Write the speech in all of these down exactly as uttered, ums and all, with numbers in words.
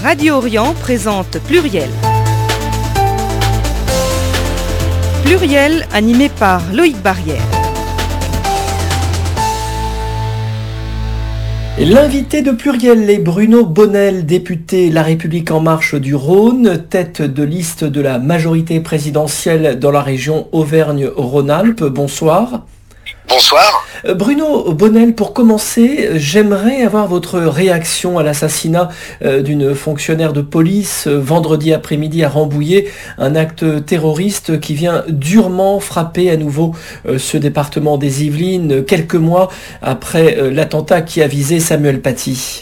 Radio Orient présente Pluriel. Pluriel animé par Loïc Barrière. L'invité de Pluriel est Bruno Bonnell, député La République En Marche du Rhône, tête de liste de la majorité présidentielle dans la région Auvergne-Rhône-Alpes. Bonsoir. Bonsoir. Bruno Bonnell, pour commencer, j'aimerais avoir votre réaction à l'assassinat d'une fonctionnaire de police vendredi après-midi à Rambouillet, un acte terroriste qui vient durement frapper à nouveau ce département des Yvelines, quelques mois après l'attentat qui a visé Samuel Paty.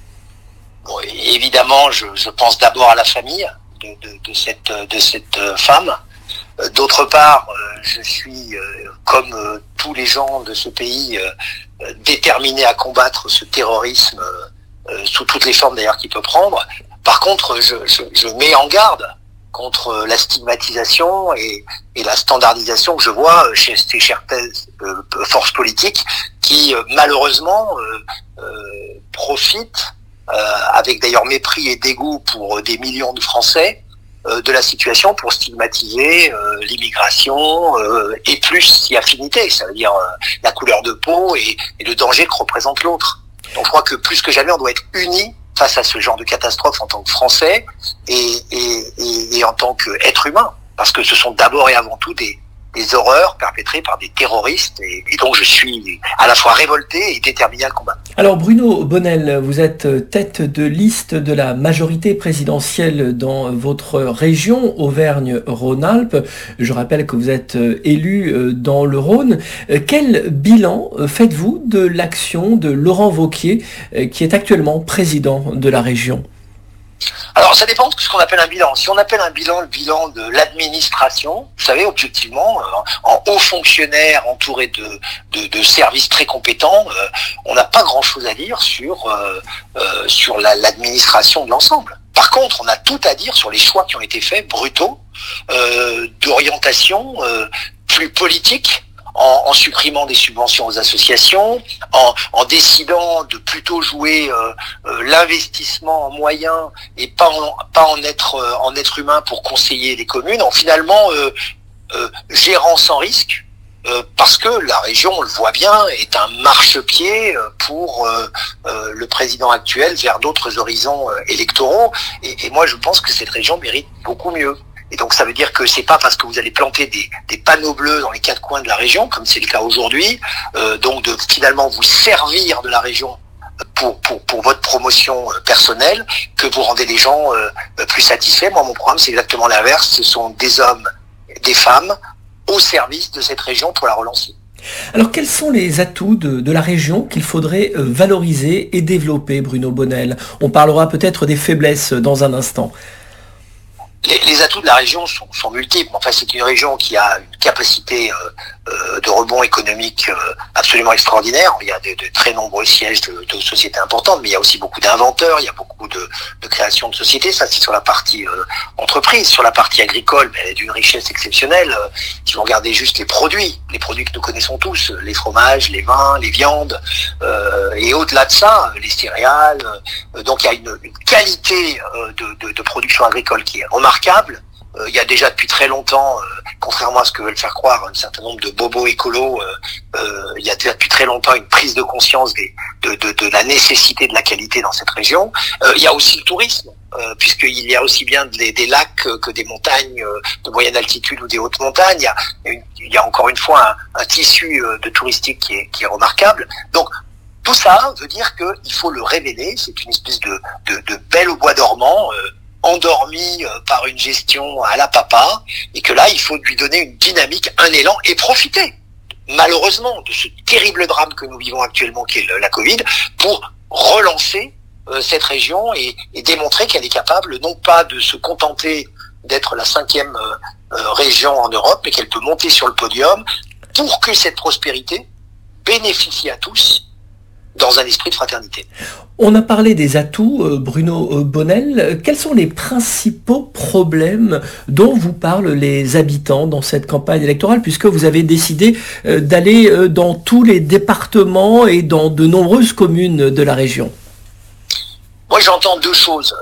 Bon, évidemment, je, je pense d'abord à la famille de, de, de, cette, de cette femme. D'autre part, je suis, comme tous les gens de ce pays, déterminé à combattre ce terrorisme sous toutes les formes d'ailleurs qu'il peut prendre. Par contre, je, je, je mets en garde contre la stigmatisation et, et la standardisation que je vois chez ces certaines forces politiques qui, malheureusement, euh, euh, profitent, euh, avec d'ailleurs mépris et dégoût pour des millions de Français, de la situation pour stigmatiser euh, l'immigration euh, et plus si affinité, ça veut dire euh, la couleur de peau et, et le danger que représente l'autre. Donc je crois que plus que jamais on doit être unis face à ce genre de catastrophe en tant que Français et, et, et, et en tant qu'être humain, parce que ce sont d'abord et avant tout des, des horreurs perpétrées par des terroristes et, et donc je suis à la fois révolté et déterminé à le combattre. Alors Bruno Bonnell, vous êtes tête de liste de la majorité présidentielle dans votre région, Auvergne-Rhône-Alpes. Je rappelle que vous êtes élu dans le Rhône. Quel bilan faites-vous de l'action de Laurent Wauquiez, qui est actuellement président de la région ? Alors ça dépend de ce qu'on appelle un bilan. Si on appelle un bilan le bilan de l'administration, vous savez, objectivement, en haut fonctionnaire entouré de, de, de services très compétents, euh, on n'a pas grand-chose à dire sur, euh, euh, sur la, l'administration de l'ensemble. Par contre, on a tout à dire sur les choix qui ont été faits, brutaux, euh, d'orientation euh, plus politique, En, en supprimant des subventions aux associations, en, en décidant de plutôt jouer euh, euh, l'investissement en moyens et pas en, pas en être euh, en être humain pour conseiller les communes, en finalement euh, euh, gérant sans risque, euh, parce que la région, on le voit bien, est un marchepied pour euh, euh, le président actuel vers d'autres horizons euh, électoraux. Et, et moi, je pense que cette région mérite beaucoup mieux. Et donc ça veut dire que c'est pas parce que vous allez planter des, des panneaux bleus dans les quatre coins de la région, comme c'est le cas aujourd'hui, euh, donc de finalement vous servir de la région pour, pour, pour votre promotion personnelle, que vous rendez les gens euh, plus satisfaits. Moi, mon programme, c'est exactement l'inverse. Ce sont des hommes, des femmes au service de cette région pour la relancer. Alors quels sont les atouts de, de la région qu'il faudrait valoriser et développer, Bruno Bonnell ? On parlera peut-être des faiblesses dans un instant. Les, les atouts de la région sont, sont multiples. Enfin, c'est une région qui a une capacité euh, euh, de rebond économique euh, absolument extraordinaire. Il y a de, de très nombreux sièges de, de sociétés importantes, mais il y a aussi beaucoup d'inventeurs, il y a beaucoup de, de création de sociétés. Ça, c'est sur la partie euh, entreprise. Sur la partie agricole, elle est d'une richesse exceptionnelle. Euh, si vous regardez juste les produits, les produits que nous connaissons tous, les fromages, les vins, les viandes, euh, et au-delà de ça, les céréales. Euh, donc, il y a une, une qualité euh, de, de, de production agricole qui est remarquable. Euh, il y a déjà depuis très longtemps, euh, contrairement à ce que veulent faire croire un certain nombre de bobos écolos, euh, euh, il y a déjà depuis très longtemps une prise de conscience des, de, de, de la nécessité de la qualité dans cette région. Euh, il y a aussi le tourisme, euh, puisqu'il y a aussi bien des, des lacs que des montagnes euh, de moyenne altitude ou des hautes montagnes. Il y a, une, il y a encore une fois un, un tissu euh, de touristique qui est, qui est remarquable. Donc, tout ça veut dire qu'il faut le révéler. C'est une espèce de, de, de belle au bois dormant, euh, endormi par une gestion à la papa, et que là, il faut lui donner une dynamique, un élan, et profiter, malheureusement, de ce terrible drame que nous vivons actuellement, qui est la Covid, pour relancer euh, cette région et, et démontrer qu'elle est capable, non pas de se contenter d'être la cinquième euh, euh, région en Europe, mais qu'elle peut monter sur le podium pour que cette prospérité bénéficie à tous, dans un esprit de fraternité. On a parlé des atouts, Bruno Bonnell. Quels sont les principaux problèmes dont vous parlent les habitants dans cette campagne électorale, puisque vous avez décidé d'aller dans tous les départements et dans de nombreuses communes de la région ? Moi, j'entends deux choses.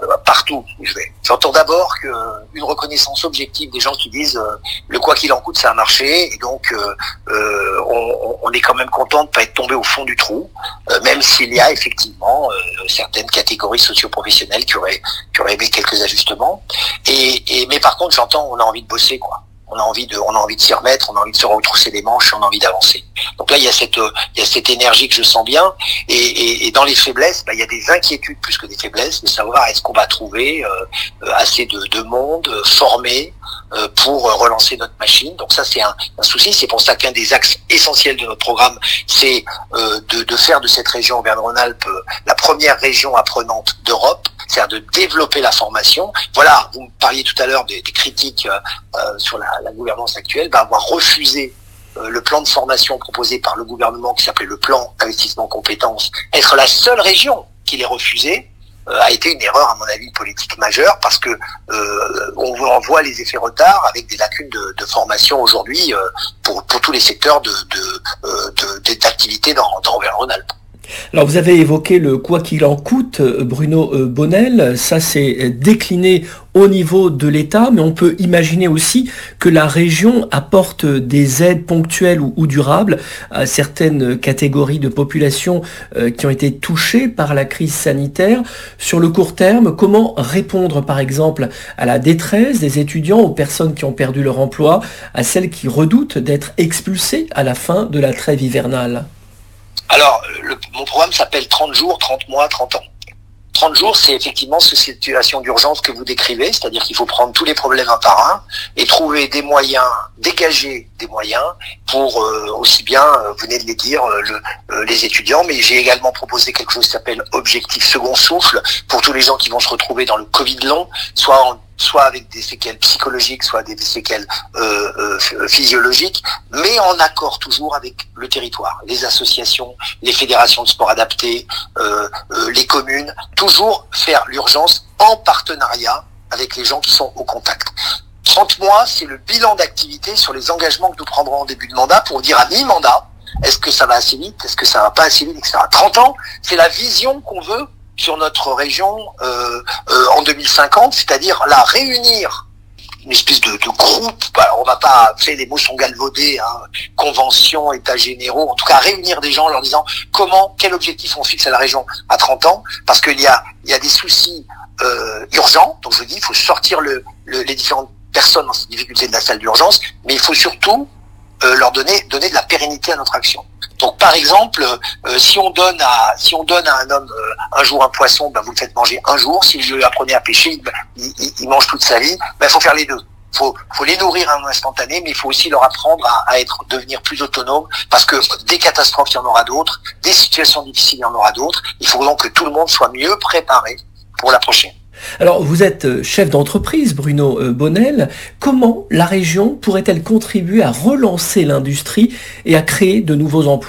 partout où je vais. J'entends d'abord que une reconnaissance objective des gens qui disent euh, le quoi qu'il en coûte, ça a marché, et donc euh, euh, on, on est quand même content de pas être tombé au fond du trou, euh, même s'il y a effectivement euh, certaines catégories socio-professionnelles qui auraient qui auraient aimé quelques ajustements. Et, et mais par contre, j'entends, on a envie de bosser, quoi. On a envie de, on a envie de s'y remettre, on a envie de se retrousser les manches, on a envie d'avancer. Donc là, il y a cette, il y a cette énergie que je sens bien. Et, et, et dans les faiblesses, bah, il y a des inquiétudes plus que des faiblesses, de savoir est-ce qu'on va trouver euh, assez de, de monde euh, formé euh, pour relancer notre machine. Donc ça, c'est un, un souci. C'est pour ça qu'un des axes essentiels de notre programme, c'est euh, de, de faire de cette région Auvergne-Rhône-Alpes euh, la première région apprenante d'Europe. C'est-à-dire de développer la formation. Voilà, vous me parliez tout à l'heure des, des critiques euh, sur la, la gouvernance actuelle, bah, avoir refusé euh, le plan de formation proposé par le gouvernement qui s'appelait le plan d'investissement compétences, être la seule région qui l'ait refusé, euh, a été une erreur à mon avis politique majeure, parce que euh, on en voit les effets retard avec des lacunes de, de formation aujourd'hui euh, pour, pour tous les secteurs de, de, euh, de, d'activité dans, dans Auvergne-Rhône-Alpes. Alors vous avez évoqué le quoi qu'il en coûte, Bruno Bonnel, ça c'est décliné au niveau de l'État, mais on peut imaginer aussi que la région apporte des aides ponctuelles ou, ou durables à certaines catégories de population euh, qui ont été touchées par la crise sanitaire. Sur le court terme, comment répondre par exemple à la détresse des étudiants, aux personnes qui ont perdu leur emploi, à celles qui redoutent d'être expulsées à la fin de la trêve hivernale ? Alors, le, mon programme s'appelle trente jours, trente mois, trente ans. trente jours, c'est effectivement cette situation d'urgence que vous décrivez, c'est-à-dire qu'il faut prendre tous les problèmes un par un et trouver des moyens, dégager des moyens pour euh, aussi bien, euh, vous venez de les dire, euh, le, euh, les étudiants, mais j'ai également proposé quelque chose qui s'appelle Objectif Second Souffle pour tous les gens qui vont se retrouver dans le Covid long, soit en soit avec des séquelles psychologiques, soit des séquelles euh, euh, physiologiques, mais en accord toujours avec le territoire, les associations, les fédérations de sport adaptés, euh, euh, les communes, toujours faire l'urgence en partenariat avec les gens qui sont au contact. trente mois, c'est le bilan d'activité sur les engagements que nous prendrons en début de mandat pour dire à mi-mandat, est-ce que ça va assez vite, est-ce que ça va pas assez vite, et cetera. trente ans, c'est la vision qu'on veut sur notre région euh, euh, en deux mille cinquante, c'est-à-dire là réunir une espèce de, de groupe, alors on va pas, tu sais, les mots sont galvaudés, hein, convention, états généraux, en tout cas réunir des gens en leur disant comment, quel objectif on fixe à la région à trente ans, parce qu'il y a, il y a des soucis euh, urgents, donc je dis, il faut sortir le, le, les différentes personnes en difficulté de la salle d'urgence, mais il faut surtout euh, leur donner, donner de la pérennité à notre action. Donc par exemple, euh, si on donne à si on donne à un homme euh, un jour un poisson, ben vous le faites manger un jour. Si je lui apprenais à pêcher, il, il, il mange toute sa vie. Ben il faut faire les deux. Faut faut les nourrir à un instantané, mais il faut aussi leur apprendre à, à être devenir plus autonomes, parce que des catastrophes il y en aura d'autres, des situations difficiles il y en aura d'autres. Il faut donc que tout le monde soit mieux préparé pour la prochaine. Alors, vous êtes chef d'entreprise, Bruno Bonnel. Comment la région pourrait-elle contribuer à relancer l'industrie et à créer de nouveaux emplois ?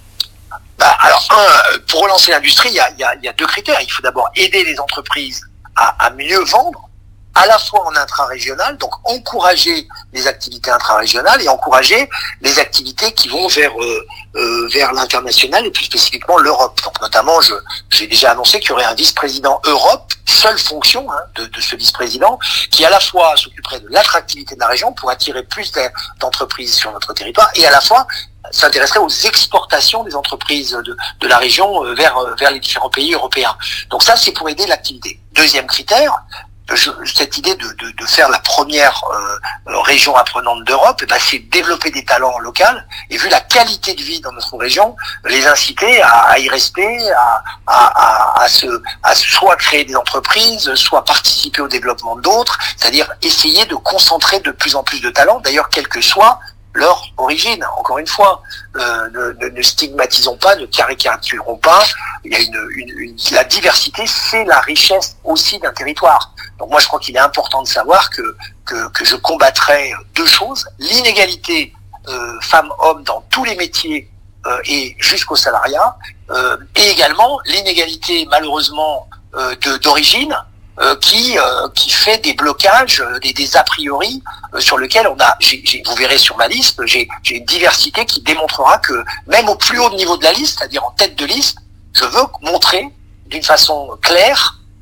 Bah, alors, un, pour relancer l'industrie, il y a, il y a, il y a deux critères. Il faut d'abord aider les entreprises à, à mieux vendre, à la fois en intra-régional, donc encourager les activités intra-régionales et encourager les activités qui vont vers euh, euh, vers l'international et plus spécifiquement l'Europe. Donc notamment, je j'ai déjà annoncé qu'il y aurait un vice-président Europe, seule fonction hein, de, de ce vice-président, qui à la fois s'occuperait de l'attractivité de la région pour attirer plus d'entreprises sur notre territoire et à la fois s'intéresserait aux exportations des entreprises de, de la région vers vers les différents pays européens. Donc ça, c'est pour aider l'activité. Deuxième critère, Je, cette idée de, de, de faire la première euh, région apprenante d'Europe, eh ben, c'est développer des talents locaux et vu la qualité de vie dans notre région, les inciter à, à y rester, à, à, à, à, se, à soit créer des entreprises, soit participer au développement d'autres, c'est-à-dire essayer de concentrer de plus en plus de talents, d'ailleurs quelle que soit leur origine. Encore une fois, euh, ne, ne, ne stigmatisons pas, ne caricaturons pas. Il y a une, une, une la diversité, c'est la richesse aussi d'un territoire. Donc moi, je crois qu'il est important de savoir que que, que je combattrai deux choses l'inégalité euh, femmes-hommes dans tous les métiers euh, et jusqu'au salariat, euh, et également l'inégalité malheureusement euh, de d'origine. Euh, qui euh, qui fait des blocages, euh, des, des a priori euh, sur lesquels on a, j'ai, j'ai, vous verrez sur ma liste, j'ai, j'ai une diversité qui démontrera que même au plus haut niveau de la liste, c'est-à-dire en tête de liste, je veux montrer d'une façon claire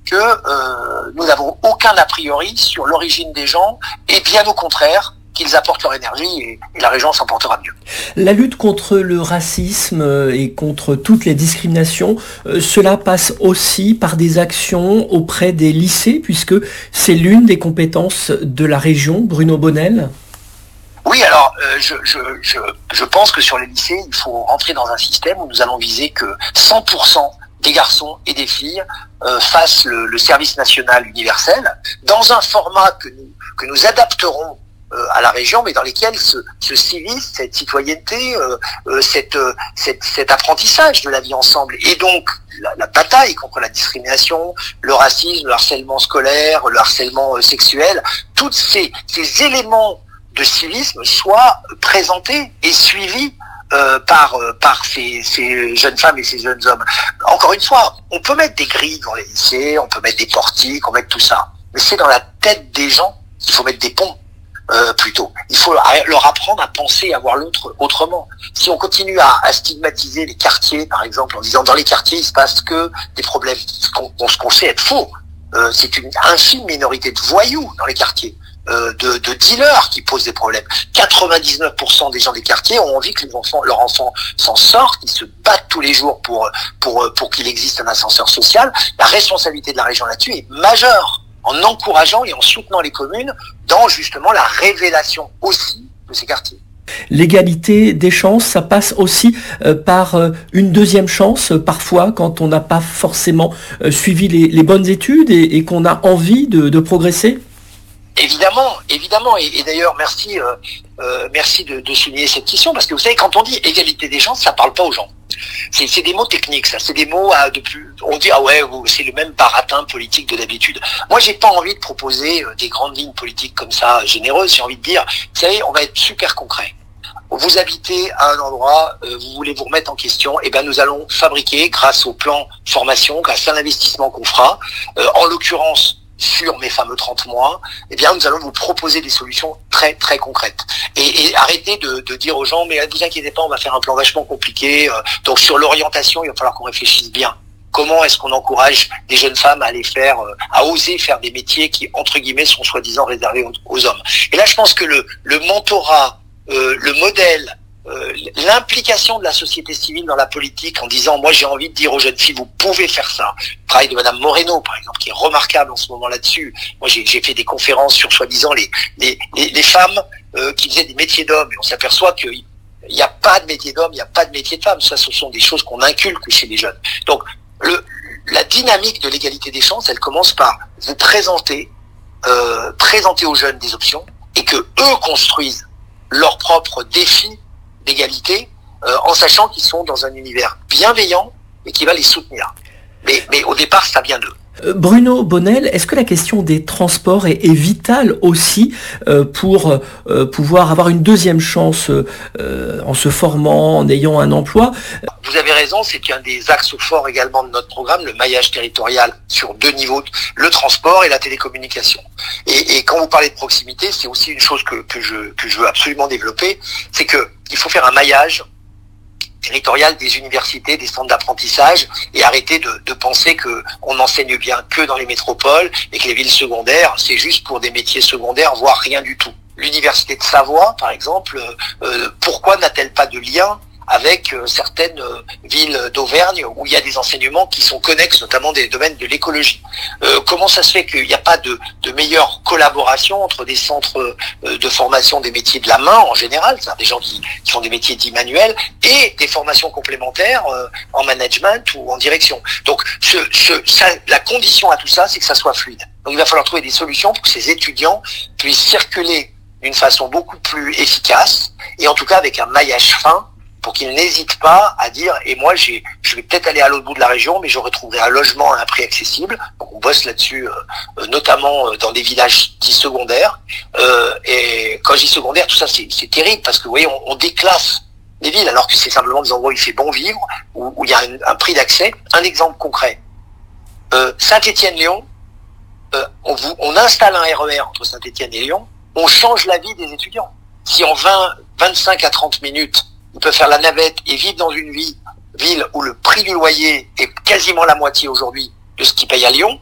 que euh, nous n'avons aucun a priori sur l'origine des gens, et bien au contraire, qu'ils apportent leur énergie et, et la région s'en portera mieux. La lutte contre le racisme et contre toutes les discriminations, euh, cela passe aussi par des actions auprès des lycées, puisque c'est l'une des compétences de la région. Bruno Bonnel ? Oui, alors euh, je, je, je, je pense que sur les lycées, il faut rentrer dans un système où nous allons viser que cent pour cent des garçons et des filles euh, fassent le, le service national universel dans un format que nous, que nous adapterons euh, à la région, mais dans lesquels ce, ce civisme, cette citoyenneté, euh, euh, cette, euh, cette, cet apprentissage de la vie ensemble, et donc la, la bataille contre la discrimination, le racisme, le harcèlement scolaire, le harcèlement euh, sexuel, tous ces, ces éléments de civisme soient présentés et suivis Euh, par euh, par ces, ces jeunes femmes et ces jeunes hommes. Encore une fois, on peut mettre des grilles dans les lycées, on peut mettre des portiques, on peut mettre tout ça, mais c'est dans la tête des gens qu'il faut mettre des ponts euh, plutôt. Il faut leur apprendre à penser, à voir l'autre autrement. Si on continue à, à stigmatiser les quartiers, par exemple, en disant dans les quartiers il se passe que des problèmes, ce qu'on, ce qu'on sait être faux, euh, c'est une infime minorité de voyous dans les quartiers. Euh, de, de dealers qui posent des problèmes. quatre-vingt-dix-neuf pour cent des gens des quartiers ont envie que les enfants, leurs enfants s'en sortent, qu'ils se battent tous les jours pour, pour, pour qu'il existe un ascenseur social. La responsabilité de la région là-dessus est majeure, en encourageant et en soutenant les communes dans justement la révélation aussi de ces quartiers. L'égalité des chances, ça passe aussi euh, par euh, une deuxième chance, euh, parfois, quand on n'a pas forcément euh, suivi les, les bonnes études et, et qu'on a envie de, de progresser. Évidemment, évidemment, et, et d'ailleurs merci, euh, euh, merci de, de souligner cette question, parce que vous savez, quand on dit égalité des chances, ça parle pas aux gens. C'est, c'est des mots techniques, ça, c'est des mots à, de plus. On dit ah ouais, c'est le même baratin politique de d'habitude. Moi, j'ai pas envie de proposer euh, des grandes lignes politiques comme ça généreuses. J'ai envie de dire, vous savez, on va être super concret. Vous habitez à un endroit, euh, vous voulez vous remettre en question, et ben nous allons fabriquer, grâce au plan formation, grâce à l'investissement qu'on fera, euh, en l'occurrence sur mes fameux trente mois, eh bien, nous allons vous proposer des solutions très, très concrètes. Et, et arrêtez de, de dire aux gens, mais ne vous inquiétez pas, on va faire un plan vachement compliqué. Euh, donc, sur l'orientation, il va falloir qu'on réfléchisse bien. Comment est-ce qu'on encourage des jeunes femmes à aller faire, euh, à oser faire des métiers qui, entre guillemets, sont soi-disant réservés aux, aux hommes. Et là, je pense que le, le mentorat, euh, le modèle, Euh, l'implication de la société civile dans la politique en disant moi j'ai envie de dire aux jeunes filles vous pouvez faire ça. Le travail de Madame Moreno par exemple qui est remarquable en ce moment là-dessus. Moi j'ai, j'ai fait des conférences sur soi-disant les les, les, les femmes euh, qui faisaient des métiers d'hommes et on s'aperçoit qu'il n'y a pas de métier d'homme, il n'y a pas de métier de femme. Ça ce sont des choses qu'on inculque chez les jeunes. Donc le, la dynamique de l'égalité des chances elle commence par vous présenter euh, présenter aux jeunes des options et que eux construisent leurs propres défis d'égalité, euh, en sachant qu'ils sont dans un univers bienveillant et qui va les soutenir. Mais, mais au départ, ça vient d'eux. Bruno Bonnel, est-ce que la question des transports est, est vitale aussi euh, pour euh, pouvoir avoir une deuxième chance euh, en se formant, en ayant un emploi ? Vous avez raison, c'est un des axes forts également de notre programme, le maillage territorial sur deux niveaux, le transport et la télécommunication. Et, et quand vous parlez de proximité, c'est aussi une chose que, que, je, que je veux absolument développer, c'est qu'il faut faire un maillage territorial des universités, des centres d'apprentissage et arrêter de, de penser que on enseigne bien que dans les métropoles et que les villes secondaires, c'est juste pour des métiers secondaires, voire rien du tout. L'université de Savoie, par exemple, euh, pourquoi n'a-t-elle pas de lien avec euh, certaines euh, villes d'Auvergne où il y a des enseignements qui sont connexes, notamment des domaines de l'écologie. Euh, comment ça se fait qu'il n'y a pas de, de meilleure collaboration entre des centres euh, de formation des métiers de la main en général, c'est-à-dire des gens qui, qui font des métiers dits manuels, et des formations complémentaires euh, en management ou en direction. Donc ce, ce, ça, la condition à tout ça, c'est que ça soit fluide. Donc il va falloir trouver des solutions pour que ces étudiants puissent circuler d'une façon beaucoup plus efficace, et en tout cas avec un maillage fin, pour qu'ils n'hésitent pas à dire et moi j'ai je vais peut-être aller à l'autre bout de la région mais je retrouverai un logement à un prix accessible. Donc on bosse là-dessus euh, notamment dans des villages dits secondaires euh, et quand je dis secondaire tout ça c'est, c'est terrible parce que vous voyez on, on déclasse les villes alors que c'est simplement des endroits où il fait bon vivre où, où il y a un, un prix d'accès. Un exemple concret, euh, Saint-Étienne-Léon, euh, on, vous, on installe un R E R entre Saint-Étienne et Lyon, on change la vie des étudiants. Si en vingt, vingt-cinq à trente minutes ils peuvent faire la navette et vivre dans une ville, ville où le prix du loyer est quasiment la moitié aujourd'hui de ce qu'ils payent à Lyon,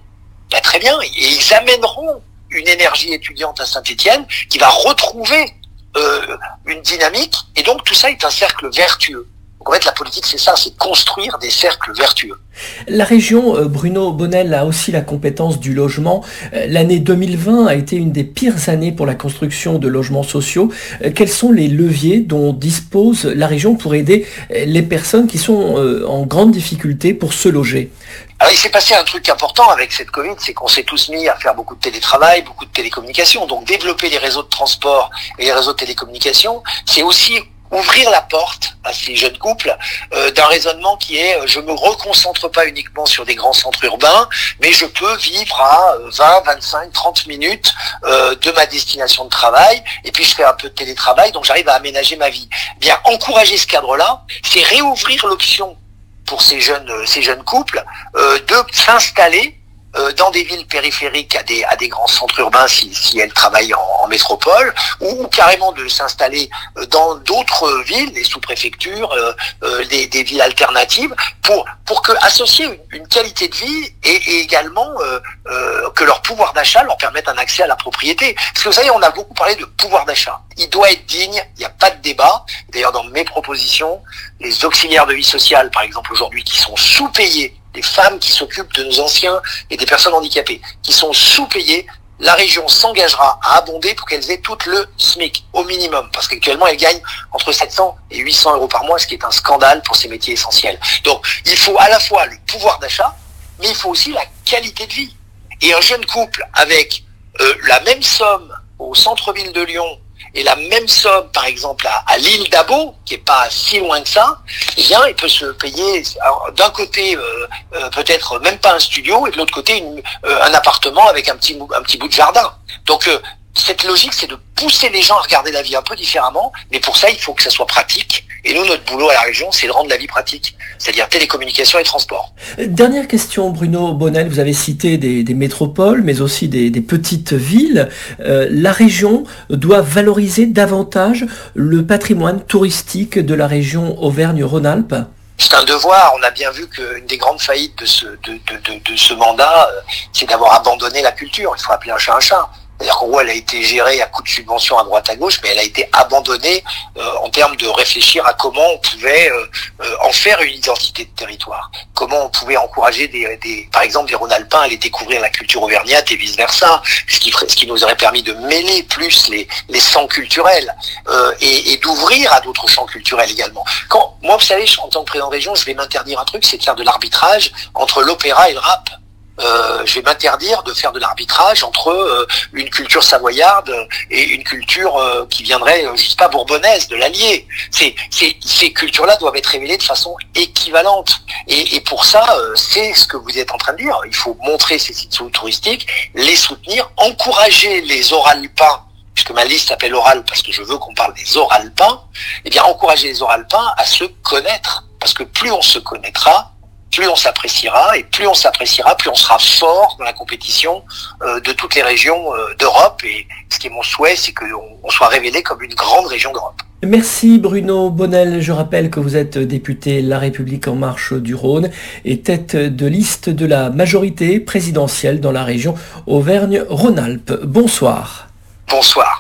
Ben, très bien, et ils amèneront une énergie étudiante à Saint-Étienne qui va retrouver euh, une dynamique, et donc tout ça est un cercle vertueux. Donc en fait, la politique, c'est ça, c'est construire des cercles vertueux. La région, Bruno Bonnell, a aussi la compétence du logement. L'année deux mille vingt a été une des pires années pour la construction de logements sociaux. Quels sont les leviers dont dispose la région pour aider les personnes qui sont en grande difficulté pour se loger ? Alors il s'est passé un truc important avec cette Covid, c'est qu'on s'est tous mis à faire beaucoup de télétravail, beaucoup de télécommunications. Donc développer les réseaux de transport et les réseaux de télécommunications, c'est aussi ouvrir la porte à ces jeunes couples euh, d'un raisonnement qui est euh, je me reconcentre pas uniquement sur des grands centres urbains, mais je peux vivre à euh, vingt, vingt-cinq, trente minutes euh, de ma destination de travail, et puis je fais un peu de télétravail, donc j'arrive à aménager ma vie. Eh bien, encourager ce cadre-là, c'est réouvrir l'option pour ces jeunes, euh, ces jeunes couples euh, de s'installer euh, dans des villes périphériques à des, à des grands centres urbains si, si elles travaillent en, en métropole, ou, ou carrément de s'installer euh, dans d'autres villes, des sous-préfectures, euh, euh, des, des villes alternatives, pour, pour que associer une, une qualité de vie et, et également euh, euh, que leur pouvoir d'achat leur permette un accès à la propriété. Parce que vous savez, on a beaucoup parlé de pouvoir d'achat. Il doit être digne, il n'y a pas de débat. D'ailleurs, dans mes propositions, les auxiliaires de vie sociale, par exemple, aujourd'hui, qui sont sous-payés, les femmes qui s'occupent de nos anciens et des personnes handicapées, qui sont sous-payées, la région s'engagera à abonder pour qu'elles aient toutes le SMIC, au minimum, parce qu'actuellement, elles gagnent entre sept cents et huit cents euros par mois, ce qui est un scandale pour ces métiers essentiels. Donc, il faut à la fois le pouvoir d'achat, mais il faut aussi la qualité de vie. Et un jeune couple avec euh, la même somme au centre-ville de Lyon et la même somme, par exemple, à, à l'île d'Abo, qui est pas si loin que ça, eh bien, il peut se payer, alors, d'un côté, euh, euh, peut-être même pas un studio, et de l'autre côté, une, euh, un appartement avec un petit, un petit bout de jardin. Donc, euh, cette logique, c'est de pousser les gens à regarder la vie un peu différemment, mais pour ça, il faut que ça soit pratique. Et nous, notre boulot à la région, c'est de rendre la vie pratique, c'est-à-dire télécommunications et transport. Dernière question, Bruno Bonnell, vous avez cité des, des métropoles, mais aussi des, des petites villes. Euh, la région doit valoriser davantage le patrimoine touristique de la région Auvergne-Rhône-Alpes. C'est un devoir. On a bien vu qu'une des grandes faillites de ce, de, de, de, de ce mandat, euh, c'est d'avoir abandonné la culture. Il faut appeler un chat un chat. C'est-à-dire qu'en gros, elle a été gérée à coup de subventions à droite à gauche, mais elle a été abandonnée euh, en termes de réfléchir à comment on pouvait euh, euh, en faire une identité de territoire. Comment on pouvait encourager des, des par exemple, des Rhône-Alpins à aller découvrir la culture auvergnate et vice-versa, ce qui, ferait, ce qui nous aurait permis de mêler plus les, les champs culturels euh, et, et d'ouvrir à d'autres champs culturels également. Quand moi, vous savez, en tant que président de région, je vais m'interdire un truc, c'est de faire de l'arbitrage entre l'opéra et le rap. Euh, je vais m'interdire de faire de l'arbitrage entre euh, une culture savoyarde et une culture euh, qui viendrait, euh, je sais pas, bourbonnaise, de l'Allier. C'est, c'est, ces cultures-là doivent être révélées de façon équivalente. Et, et pour ça, euh, c'est ce que vous êtes en train de dire. Il faut montrer ces sites touristiques, les soutenir, encourager les oralpins, puisque ma liste s'appelle Oral parce que je veux qu'on parle des oralpins, eh bien encourager les oralpins à se connaître. Parce que plus on se connaîtra, plus on s'appréciera, et plus on s'appréciera, plus on sera fort dans la compétition euh, de toutes les régions euh, d'Europe. Et ce qui est mon souhait, c'est qu'on on soit révélé comme une grande région d'Europe. Merci Bruno Bonnell. Je rappelle que vous êtes député La République En Marche du Rhône et tête de liste de la majorité présidentielle dans la région Auvergne-Rhône-Alpes. Bonsoir. Bonsoir.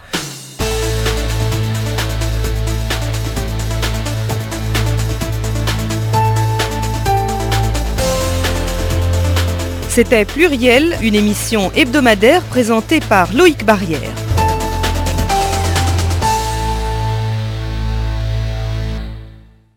C'était Pluriel, une émission hebdomadaire présentée par Loïc Barrière.